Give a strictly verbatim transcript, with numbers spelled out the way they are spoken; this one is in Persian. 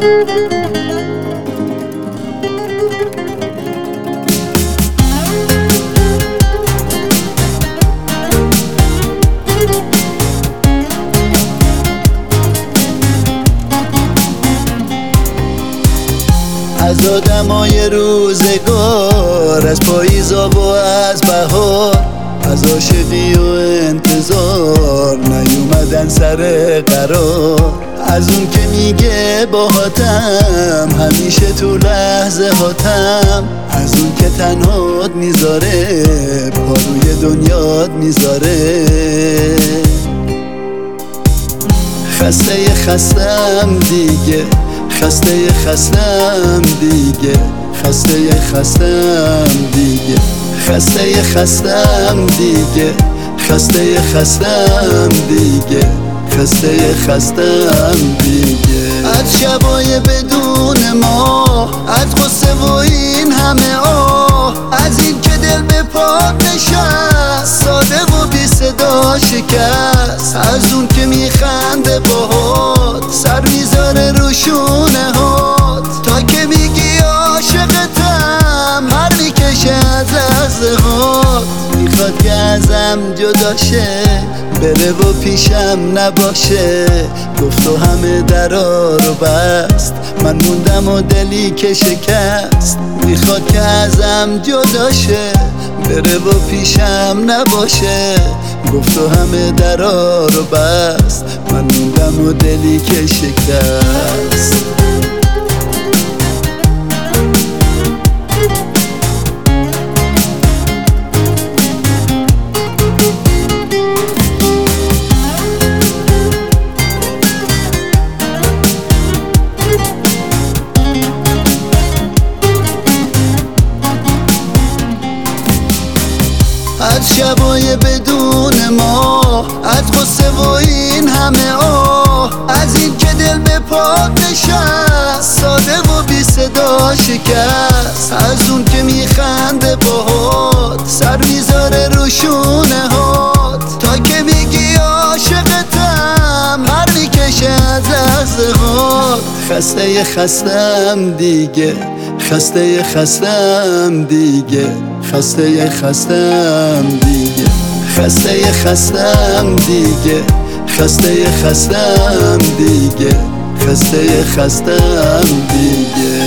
از آدمای روزگار، از پاییزا و از بهار، از عاشقی و انتظار نیومدن سر قرار. از اون که میگه باهاتم همیشه تو لحظه هاتم، از اون که تنهات میذاره پا روی دنیات میذاره. خسته خستم دیگه، خسته خستم دیگه، خسته خستم دیگه، خسته خستم دیگه، خسته خستم دیگه، خسته خستم دیگه. از شبای بدون ما، از غصه و این همه آه، از این که دل به پات نشست، ساده و بی صدا شکست. از اون که میخنده باهات، سر میذاره رو شونه هات، تا که میگی عاشقتم هر میکشه از لحظه‌هات. میخواد که ازم جدا شه، بره و پیشم نباشه. گفت و همه درا رو بست، من موندم و دلی که شکست. میخواد که ازم جدا شه، بره و پیشم نباشه. گفت و همه درا رو بست، من موندم و دلی که شکست. از شبای بدون ما، از غصه و این همه آه، از این که دل به پات نشست، ساده و بی صدا شکست. از اون که میخنده باهات، سر میذاره رو شونه هات، تا که میگی عاشقتم هر میکشه از لحظه هات. خسته خستم دیگه، خسته خستم دیگه، خسته خستم دیگه، خسته خستم دیگه، خسته خستم دیگه، خسته خستم دیگه.